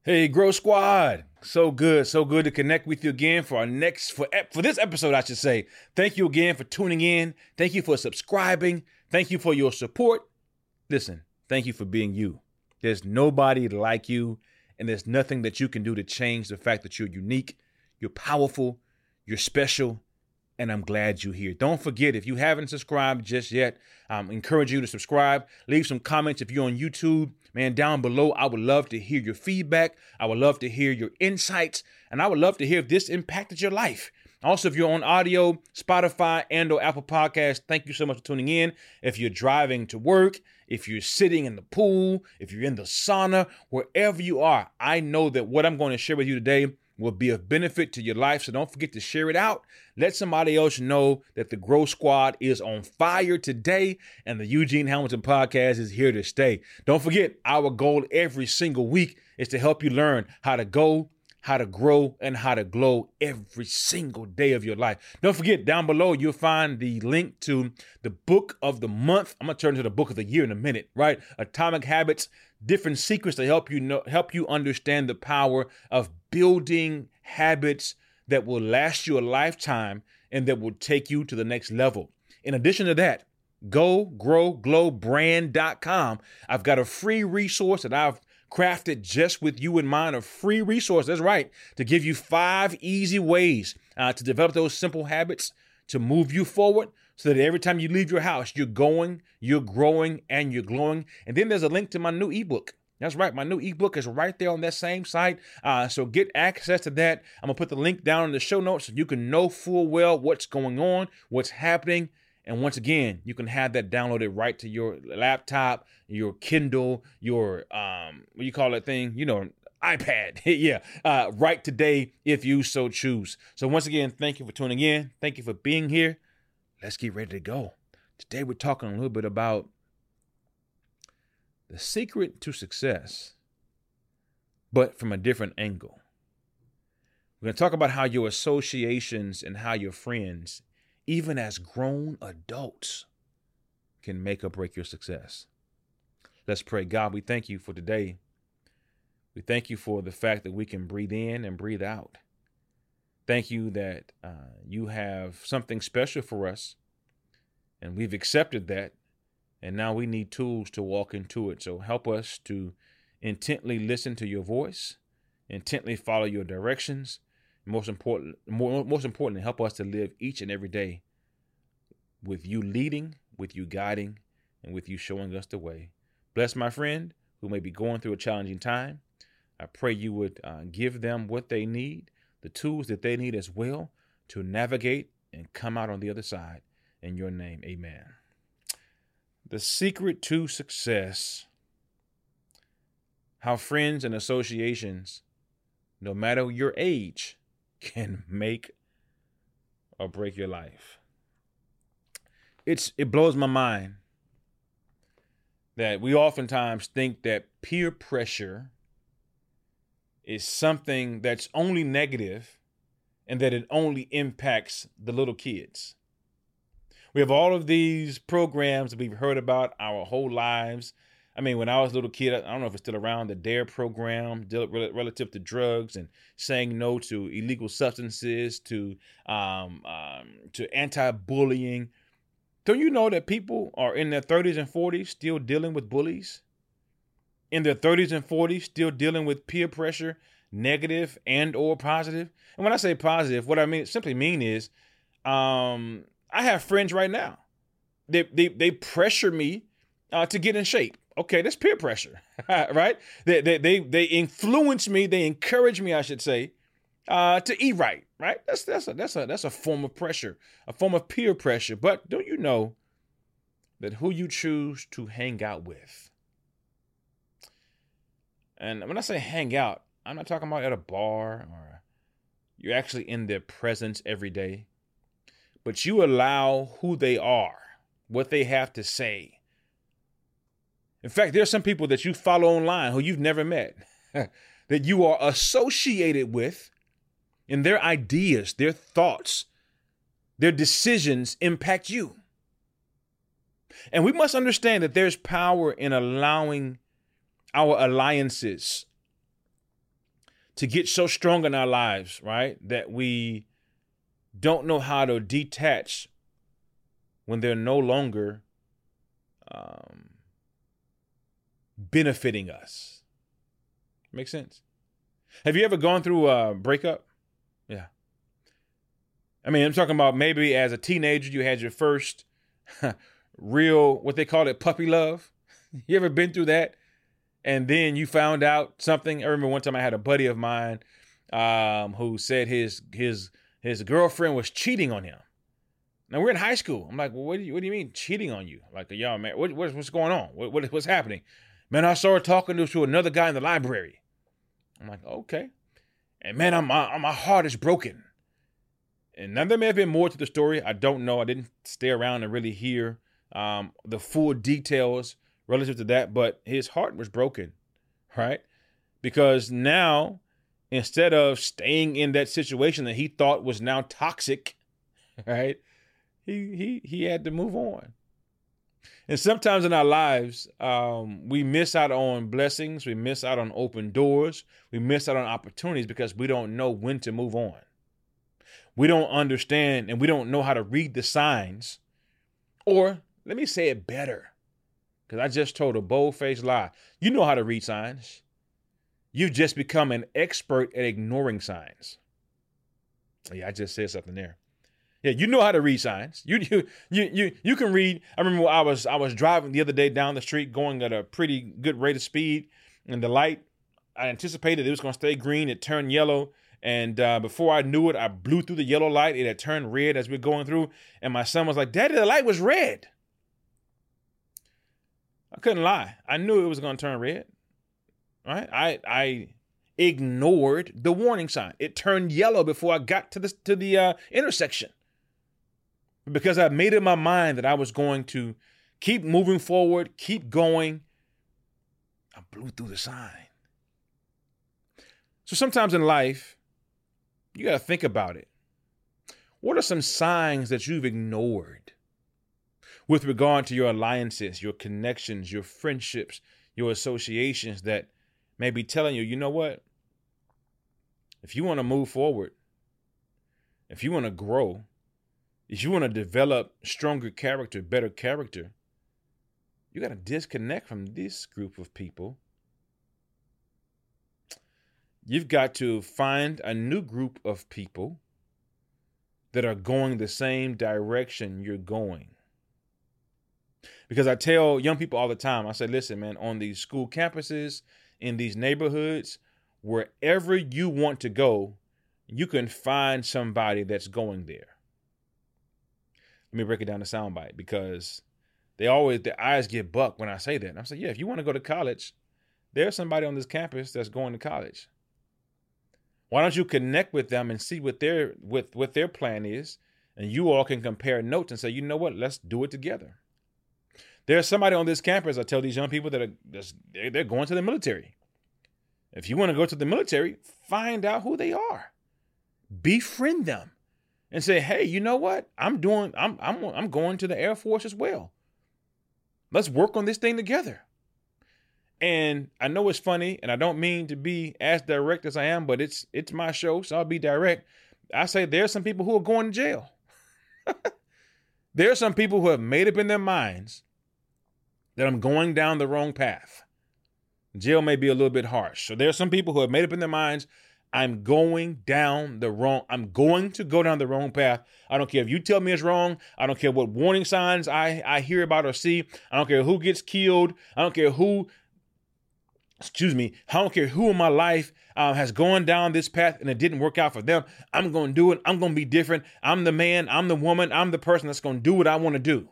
Hey, Grow Squad. So good to connect with you again for this episode, I should say. Thank you again for tuning in. Thank you for subscribing. Thank you for your support. Listen, thank you for being you. There's nobody like you, and there's nothing that you can do to change the fact that you're unique, you're powerful, you're special, and I'm glad you're here. Don't forget, if you haven't subscribed just yet, I encourage you to subscribe. Leave some comments if you're on YouTube. Man, down below, I would love to hear your feedback. I would love to hear your insights, and I would love to hear if this impacted your life. Also, if you're on audio, Spotify, and or Apple Podcasts, thank you so much for tuning in. If you're driving to work, if you're sitting in the pool, if you're in the sauna, wherever you are, I know that what I'm going to share with you today will be of benefit to your life. So don't forget to share it out. Let somebody else know that the Grow Squad is on fire today and the Eugene Hamilton Podcast is here to stay. Don't forget, our goal every single week is to help you learn how to go, how to grow, and how to glow every single day of your life. Don't forget, down below, you'll find the link to the book of the month. I'm going to turn to the book of the year in a minute, right? Atomic Habits, different secrets to help you understand the power of building habits that will last you a lifetime and that will take you to the next level. In addition to that, GoGrowGlowBrand.com. I've got a free resource that I've crafted just with you in mind, a free resource, that's right, to give you 5 easy ways to develop those simple habits to move you forward so that every time you leave your house, you're going, you're growing, and you're glowing. And then there's a link to my new ebook. That's right. My new ebook is right there on that same site. So get access to that. I'm going to put the link down in the show notes so you can know full well what's going on, what's happening. And once again, you can have that downloaded right to your laptop, your Kindle, your, what do you call that thing? iPad. Yeah. Right today, if you so choose. So once again, thank you for tuning in. Thank you for being here. Let's get ready to go. Today, we're talking a little bit about the secret to success, but from a different angle. We're going to talk about how your associations and how your friends, even as grown adults, can make or break your success. Let's pray. God, we thank you for today. We thank you for the fact that we can breathe in and breathe out. Thank you that you have something special for us, and we've accepted that, and now we need tools to walk into it. So help us to intently listen to your voice, intently follow your directions. Most importantly, help us to live each and every day with you leading, with you guiding, and with you showing us the way. Bless my friend who may be going through a challenging time. I pray you would give them what they need, the tools that they need as well to navigate and come out on the other side. In your name, amen. The secret to success, how friends and associations, no matter your age, can make or break your life. It blows my mind that we oftentimes think that peer pressure is something that's only negative and that it only impacts the little kids. We have all of these programs that we've heard about our whole lives. I mean, when I was a little kid, I don't know if it's still around, the DARE program relative to drugs and saying no to illegal substances, to anti-bullying. Don't you know that people are in their 30s and 40s still dealing with bullies? In their 30s and 40s still dealing with peer pressure, negative and or positive? And when I say positive, what I simply mean is, I have friends right now. They pressure me to get in shape. Okay, that's peer pressure, right? They influence me. They encourage me, I should say, to eat right. Right? That's a form of pressure, a form of peer pressure. But don't you know that who you choose to hang out with? And when I say hang out, I'm not talking about at a bar or you're actually in their presence every day. But you allow who they are, what they have to say. In fact, there's some people that you follow online who you've never met, that you are associated with, and their ideas, their thoughts, their decisions impact you. And we must understand that there's power in allowing our alliances to get so strong in our lives, right, that we don't know how to detach when they're no longer benefiting us. Make sense? Have you ever gone through a breakup? Yeah. I mean, I'm talking about maybe as a teenager, you had your first real, what they call it, puppy love. You ever been through that? And then you found out something. I remember one time I had a buddy of mine who said his girlfriend was cheating on him. Now we're in high school. I'm like, well, what do you mean cheating on you? Like, y'all, man, what's going on? What's happening? Man, I saw her talking to another guy in the library. I'm like, okay. And man, my heart is broken. And now there may have been more to the story. I don't know. I didn't stay around and really hear the full details relative to that, but his heart was broken, right? Because now, instead of staying in that situation that he thought was now toxic, right? He had to move on. And sometimes in our lives, we miss out on blessings. We miss out on open doors. We miss out on opportunities because we don't know when to move on. We don't understand and we don't know how to read the signs. Or let me say it better, because I just told a bold-faced lie. You know how to read signs. You've just become an expert at ignoring signs. Yeah, I just said something there. Yeah, you know how to read signs. You can read. I remember I was driving the other day down the street going at a pretty good rate of speed, and the light, I anticipated it was going to stay green. It turned yellow, and before I knew it, I blew through the yellow light. It had turned red as we were going through, and my son was like, "Daddy, the light was red." I couldn't lie. I knew it was going to turn red. Right? I ignored the warning sign. It turned yellow before I got to the intersection. Because I made in my mind that I was going to keep moving forward, keep going, I blew through the sign. So sometimes in life, you got to think about it. What are some signs that you've ignored with regard to your alliances, your connections, your friendships, your associations that may be telling you, you know what? If you want to move forward, if you want to grow, if you want to develop stronger character, better character, you got to disconnect from this group of people. You've got to find a new group of people that are going the same direction you're going. Because I tell young people all the time, I say, listen, man, on these school campuses, in these neighborhoods, wherever you want to go, you can find somebody that's going there. Let me break it down to soundbite, because their eyes get bucked when I say that. And I'm saying, yeah, if you want to go to college, there's somebody on this campus that's going to college. Why don't you connect with them and see what their plan is, and you all can compare notes and say, you know what, let's do it together. There's somebody on this campus, I tell these young people that they're going to the military. If you want to go to the military, find out who they are. Befriend them. And say, hey, you know what? I'm going to the Air Force as well. Let's work on this thing together. And I know it's funny, and I don't mean to be as direct as I am, but it's my show, so I'll be direct. I say there's some people who are going to jail. There are some people who have made up in their minds that I'm going down the wrong path. Jail may be a little bit harsh. So there are some people who have made up in their minds, I'm going to go down the wrong path. I don't care if you tell me it's wrong. I don't care what warning signs I hear about or see. I don't care who gets killed. I don't care who in my life has gone down this path and it didn't work out for them. I'm going to do it. I'm going to be different. I'm the man. I'm the woman. I'm the person that's going to do what I want to do.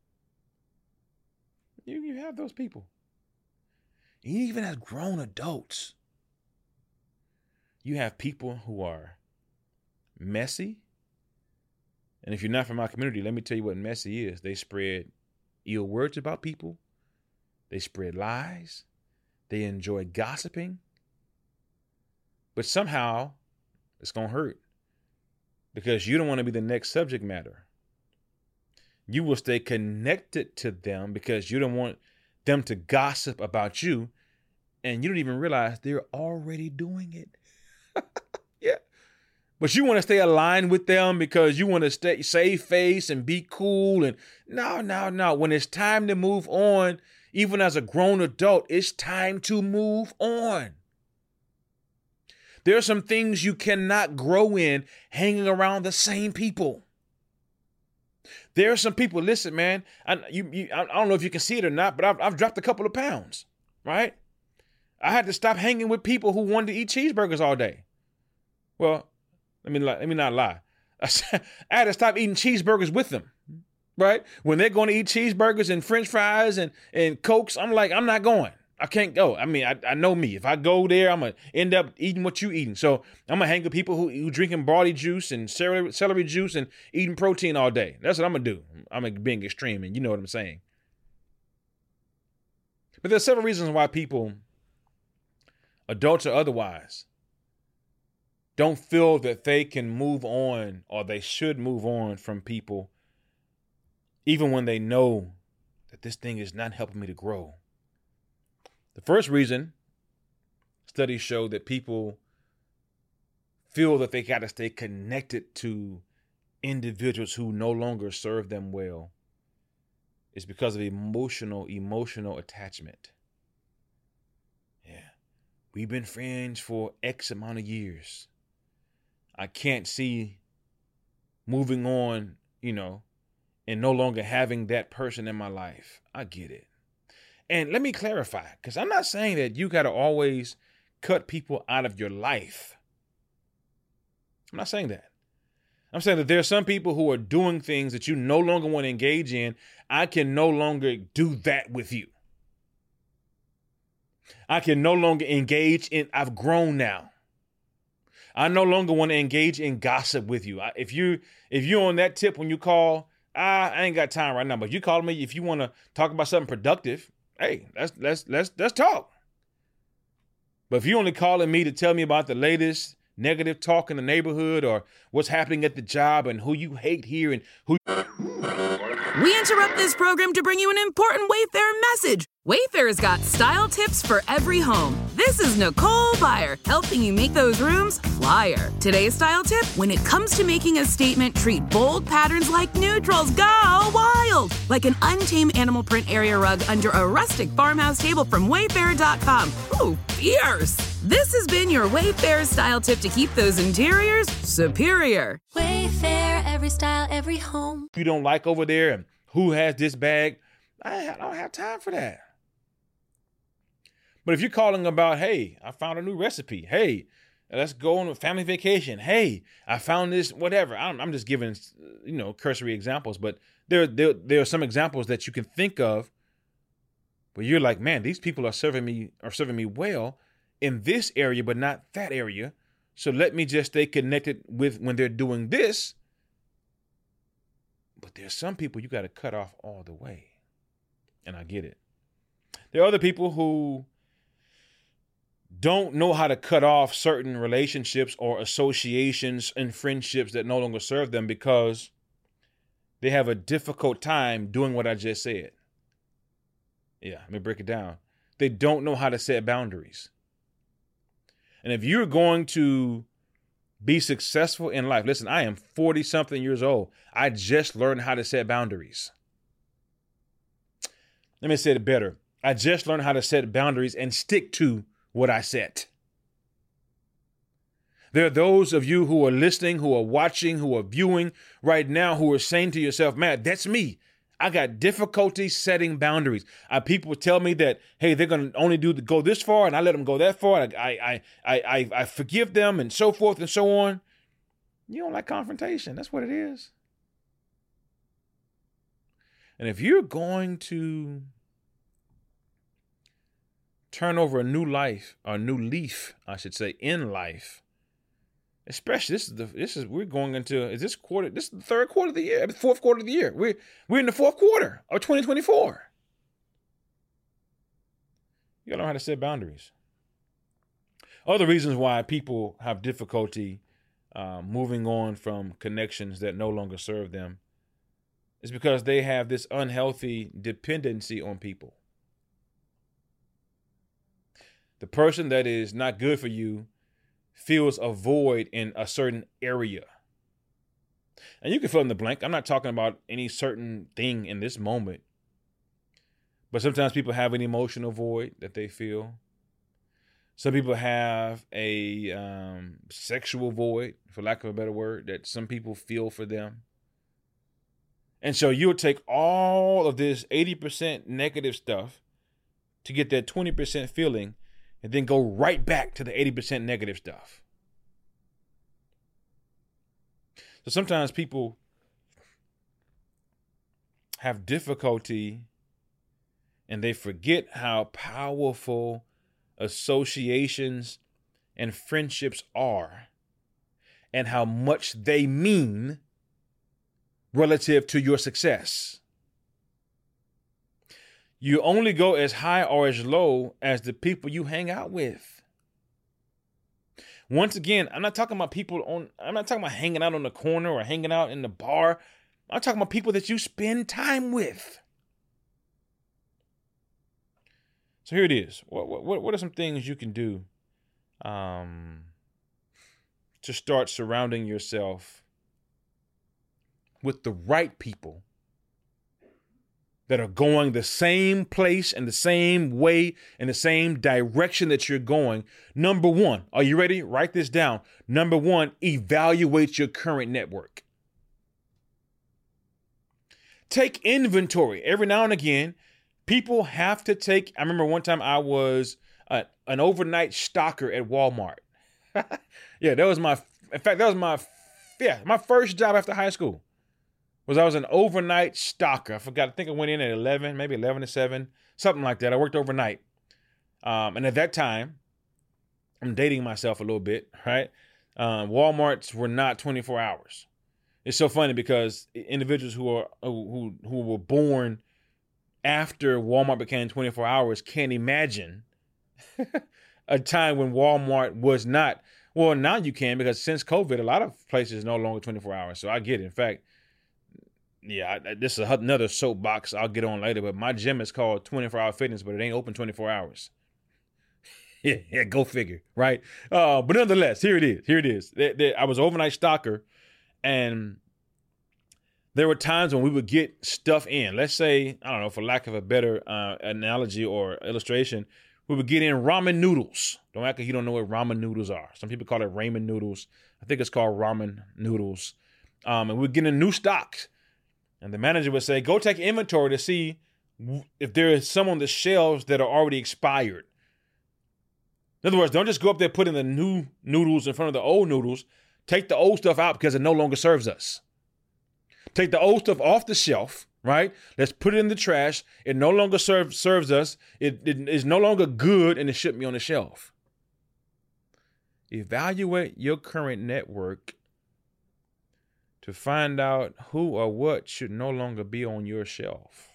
You have those people. Even as grown adults, you have people who are messy. And if you're not from our community, let me tell you what messy is. They spread ill words about people. They spread lies. They enjoy gossiping. But somehow it's going to hurt because you don't want to be the next subject matter. You will stay connected to them because you don't want them to gossip about you. And you don't even realize they're already doing it. Yeah. But you want to stay aligned with them because you want to save face and be cool. And no. When it's time to move on, even as a grown adult, it's time to move on. There are some things you cannot grow in hanging around the same people. There are some people, listen, man, I don't know if you can see it or not, but I've dropped a couple of pounds, right? I had to stop hanging with people who wanted to eat cheeseburgers all day. Well, let me not lie. I had to stop eating cheeseburgers with them, right? When they're going to eat cheeseburgers and French fries and Cokes, I'm like, I'm not going. I can't go. I mean, I know me. If I go there, I'm going to end up eating what you eating. So I'm going to hang with people who drinking barley juice and celery juice and eating protein all day. That's what I'm going to do. I'm being extreme, and you know what I'm saying. But there's several reasons why people, adults or otherwise, don't feel that they can move on or they should move on from people, even when they know that this thing is not helping me to grow. The first reason, studies show that people feel that they got to stay connected to individuals who no longer serve them well, is because of emotional attachment. Yeah. We've been friends for X amount of years. I can't see moving on, and no longer having that person in my life. I get it. And let me clarify, because I'm not saying that you got to always cut people out of your life. I'm not saying that. I'm saying that there are some people who are doing things that you no longer want to engage in. I can no longer do that with you. I can no longer engage in, I've grown now. I no longer want to engage in gossip with you. If you're on that tip when you call, I ain't got time right now. But if you call me, if you want to talk about something productive, hey, let's talk. But if you're only calling me to tell me about the latest negative talk in the neighborhood or what's happening at the job and who you hate here and who... We interrupt this program to bring you an important Wayfair message. Wayfair's got style tips for every home. This is Nicole Byer, helping you make those rooms flyer. Today's style tip: when it comes to making a statement, treat bold patterns like neutrals. Go wild! Like an untamed animal print area rug under a rustic farmhouse table from Wayfair.com. Ooh, fierce! This has been your Wayfair style tip to keep those interiors superior. Wayfair, every style, every home. You don't like over there and who has this bag? I don't have time for that. But if you're calling about, hey, I found a new recipe. Hey, let's go on a family vacation. Hey, I found this, whatever. I'm just giving, cursory examples. But there are some examples that you can think of where you're like, man, these people are serving me well in this area, but not that area. So let me just stay connected with when they're doing this. But there's some people you got to cut off all the way. And I get it. There are other people who don't know how to cut off certain relationships or associations and friendships that no longer serve them because they have a difficult time doing what I just said. Yeah, let me break it down. They don't know how to set boundaries. And if you're going to be successful in life, listen, I am 40-something years old. I just learned how to set boundaries. Let me say it better. I just learned how to set boundaries and stick to what I set. There are those of you who are listening, who are watching, who are viewing right now, who are saying to yourself, man, that's me. I got difficulty setting boundaries. People tell me that, hey, they're going to only go this far, and I let them go that far. I forgive them, and so forth and so on. You don't like confrontation. That's what it is. And if you're going to turn over a new leaf, I should say, in life, especially we're going into, this is the third quarter of the year, the fourth quarter of the year. We're in the fourth quarter of 2024. You gotta learn how to set boundaries. Other reasons why people have difficulty moving on from connections that no longer serve them is because they have this unhealthy dependency on people. The person that is not good for you feels a void in a certain area. And you can fill in the blank. I'm not talking about any certain thing in this moment. But sometimes people have an emotional void that they feel. Some people have a sexual void, for lack of a better word, that some people feel for them. And so you'll take all of this 80% negative stuff to get that 20% feeling and then go right back to the 80% negative stuff. So sometimes people have difficulty and they forget how powerful associations and friendships are and how much they mean relative to your success. You only go as high or as low as the people you hang out with. Once again, I'm not talking about hanging out on the corner or hanging out in the bar. I'm talking about people that you spend time with. So here it is. What are some things you can do to start surrounding yourself with the right people that are going the same place and the same way and the same direction that you're going? Number one, are you ready? Write this down. Number one, evaluate your current network. Take inventory. Every now and again, people have to take. I remember one time I was an overnight stalker at Walmart. Yeah, my first job after high school. I was an overnight stalker. I forgot. I think I went in at 11, maybe 11 to 7, something like that. I worked overnight. And at that time, I'm dating myself a little bit, right? Walmarts were not 24 hours. It's so funny because individuals who were born after Walmart became 24 hours can't imagine a time when Walmart was not. Well, now you can, because since COVID, a lot of places are no longer 24 hours. So I get it. In fact, yeah, this is another soapbox I'll get on later, but my gym is called 24-Hour Fitness, but it ain't open 24 hours. Yeah, go figure, right? But nonetheless, here it is. I was an overnight stalker, and there were times when we would get stuff in. Let's say, I don't know, for lack of a better analogy or illustration, we would get in ramen noodles. Don't act like you don't know what ramen noodles are. Some people call it ramen noodles. I think it's called ramen noodles. And we'd get in new stocks. And the manager would say, go take inventory to see if there is some on the shelves that are already expired. In other words, don't just go up there putting the new noodles in front of the old noodles. Take the old stuff out because it no longer serves us. Take the old stuff off the shelf, right? Let's put it in the trash. It no longer serves us. It is no longer good, and it shouldn't be on the shelf. Evaluate your current network to find out who or what should no longer be on your shelf.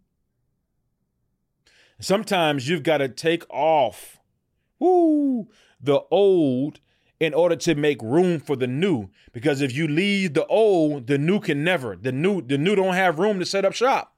Sometimes you've got to take off the old in order to make room for the new. Because if you leave the old, the new can never. The new don't have room to set up shop.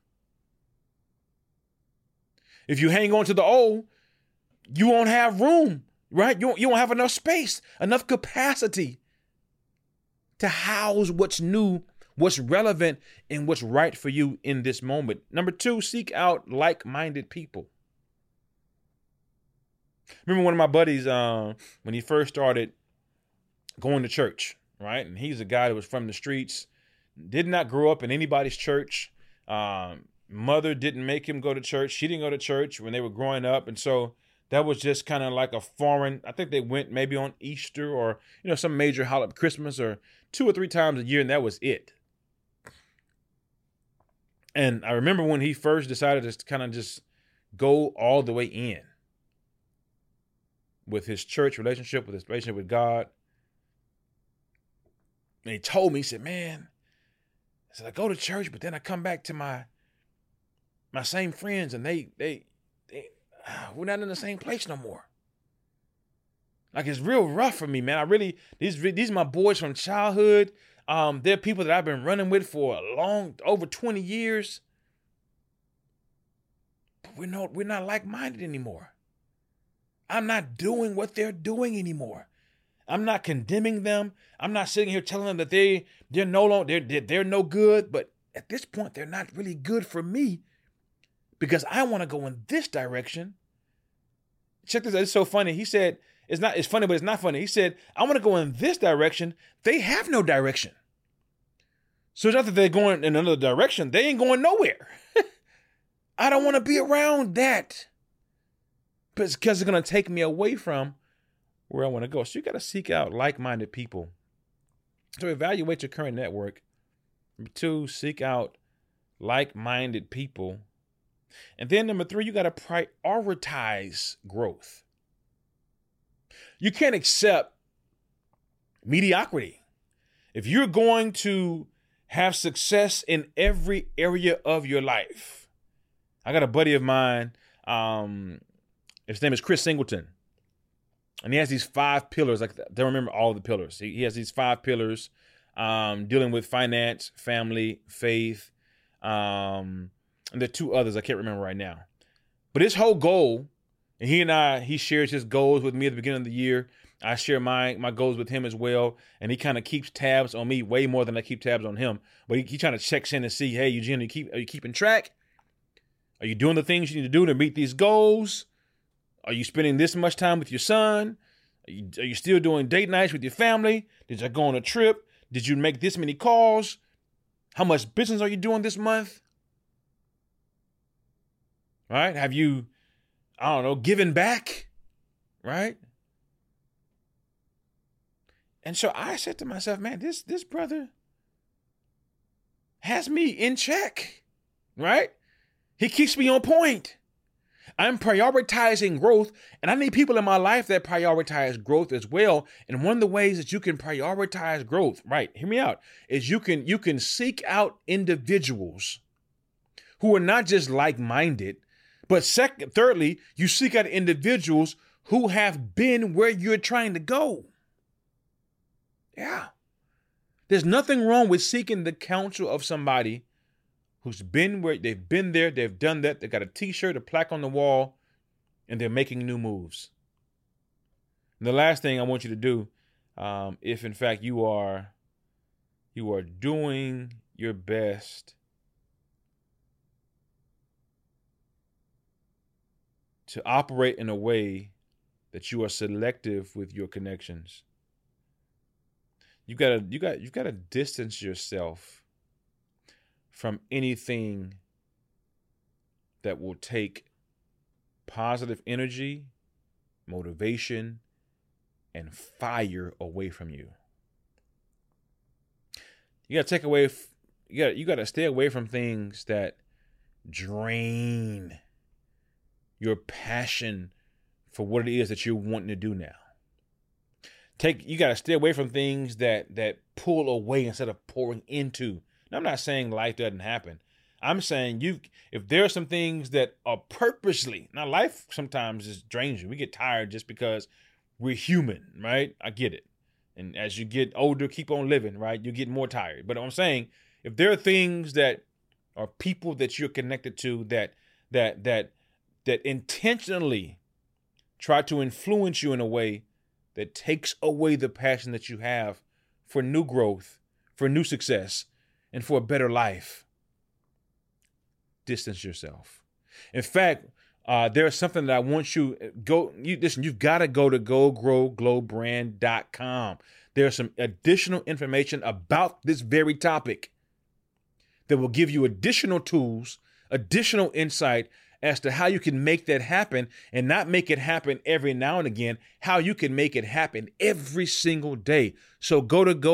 If you hang on to the old, you won't have room, right? You won't have enough space, enough capacity to house what's new, what's relevant, and what's right for you in this moment. Number 2, seek out like-minded people. Remember one of my buddies, when he first started going to church, right? And he's a guy that was from the streets, did not grow up in anybody's church. Mother didn't make him go to church. She didn't go to church when they were growing up. And so that was just kind of like a foreign. I think they went maybe on Easter or, some major holiday, Christmas, or 2 or 3 times a year, and that was it. And I remember when he first decided to kind of just go all the way in with his church relationship, with his relationship with God. And he told me, he said, man, I go to church, but then I come back to my same friends, and they we're not in the same place no more. Like, it's real rough for me, man. These are my boys from childhood. They're people that I've been running with for over 20 years. But we're not like-minded anymore. I'm not doing what they're doing anymore. I'm not condemning them. I'm not sitting here telling them that they're no good. But at this point, they're not really good for me because I want to go in this direction. Check this out. It's so funny. He said, it's funny, but it's not funny. He said, I want to go in this direction. They have no direction. So it's not that they're going in another direction. They ain't going nowhere. I don't want to be around that. But it's because it's going to take me away from where I want to go. So you got to seek out like-minded people. So evaluate your current network. Number 2, seek out like-minded people. And then number 3, you got to prioritize growth. You can't accept mediocrity. If you're going to have success in every area of your life. I got a buddy of mine, his name is Chris Singleton, and he has these 5 pillars. I don't remember all the pillars. He has these 5 pillars dealing with finance, family, faith, and there are 2 others I can't remember right now. But his whole goal, and he shares his goals with me at the beginning of the year. I share my goals with him as well, and he kind of keeps tabs on me way more than I keep tabs on him. But he trying to check in and see, hey, Eugene, are you keeping track? Are you doing the things you need to do to meet these goals? Are you spending this much time with your son? Are you still doing date nights with your family? Did you go on a trip? Did you make this many calls? How much business are you doing this month? Right? Have you, given back? Right? And so I said to myself, man, this brother has me in check, right? He keeps me on point. I'm prioritizing growth, and I need people in my life that prioritize growth as well. And one of the ways that you can prioritize growth, right, hear me out, is you can seek out individuals who are not just like-minded, but thirdly, you seek out individuals who have been where you're trying to go. Yeah. There's nothing wrong with seeking the counsel of somebody who's been where they've been there, they've done that, they got a t-shirt, a plaque on the wall, and they're making new moves. And the last thing I want you to do, if in fact you are doing your best to operate in a way that you are selective with your connections, you gotta distance yourself from anything that will take positive energy, motivation, and fire away from you. You gotta stay away from things that drain your passion for what it is that you're wanting to do now. You got to stay away from things that pull away instead of pouring into. Now, I'm not saying life doesn't happen. I'm saying if there are some things that are purposely, now life sometimes just drains you. We get tired just because we're human, right? I get it. And as you get older, keep on living, right? You get more tired. But I'm saying if there are things that are people that you're connected to that intentionally try to influence you in a way that takes away the passion that you have for new growth, for new success, and for a better life, distance yourself. In fact, there's something that I want you've got to go to GoGrowGlowBrand.com. There's some additional information about this very topic that will give you additional tools, additional insight as to how you can make that happen, and not make it happen every now and again, how you can make it happen every single day. So go to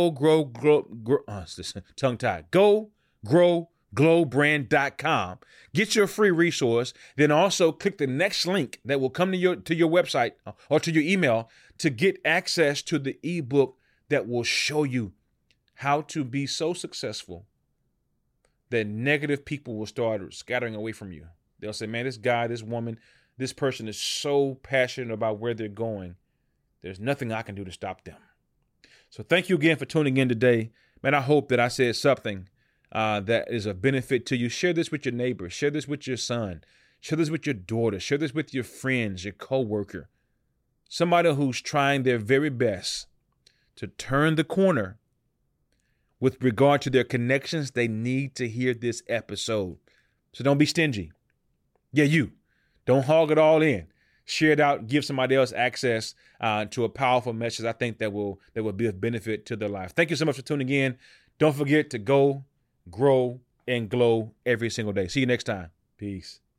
GoGrowGlowBrand.com. Get your free resource. Then also click the next link that will come to your website or to your email to get access to the ebook that will show you how to be so successful that negative people will start scattering away from you. They'll say, man, this guy, this woman, this person is so passionate about where they're going. There's nothing I can do to stop them. So thank you again for tuning in today. Man, I hope that I said something that is of benefit to you. Share this with your neighbor. Share this with your son. Share this with your daughter. Share this with your friends, your coworker. Somebody who's trying their very best to turn the corner with regard to their connections, they need to hear this episode. So don't be stingy. Yeah, you. Don't hog it all in. Share it out. Give somebody else access to a powerful message. I think that will be of benefit to their life. Thank you so much for tuning in. Don't forget to go, grow, and glow every single day. See you next time. Peace.